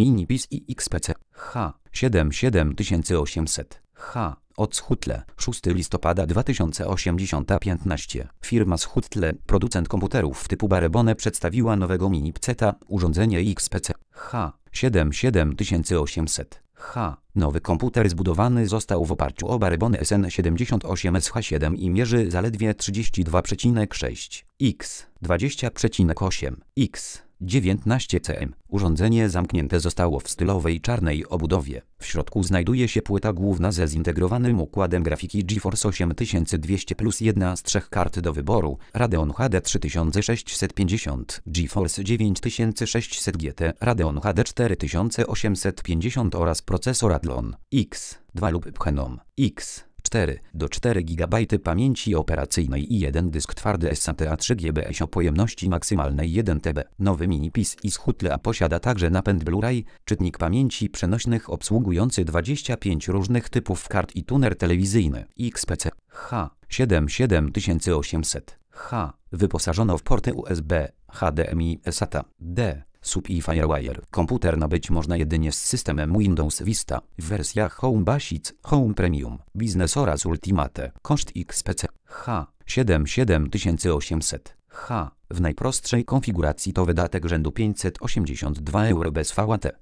Mini PiS i XPC H77800 H. Od Schutle, 6 listopada 2015. Firma Schutle, producent komputerów typu Barebone, przedstawiła nowego mini peceta, urządzenie XPC H77800 H. Nowy komputer zbudowany został w oparciu o Barebone SN78SH7 i mierzy zaledwie 32,6 x 20,8 x 19 cm. Urządzenie zamknięte zostało w stylowej czarnej obudowie. W środku znajduje się płyta główna ze zintegrowanym układem grafiki GeForce 8200 plus jedna z 3 kart do wyboru, Radeon HD 3650, GeForce 9600 GT, Radeon HD 4850 oraz procesor Athlon X2 lub Phenom X4 do 4 GB pamięci operacyjnej i 1 dysk twardy SATA 3 GB o pojemności maksymalnej 1 TB. Nowy mini PiS i Schutle posiada także napęd Blu-ray, czytnik pamięci przenośnych obsługujący 25 różnych typów kart i tuner telewizyjny. XPC H77800 H. Wyposażono w porty USB, HDMI, SATA, D, SUB i FireWire. Komputer nabyć można jedynie z systemem Windows Vista w wersjach Home Basic, Home Premium, Business oraz Ultimate. Koszt XPC H77800 H. W najprostszej konfiguracji to wydatek rzędu 582 € bez VAT.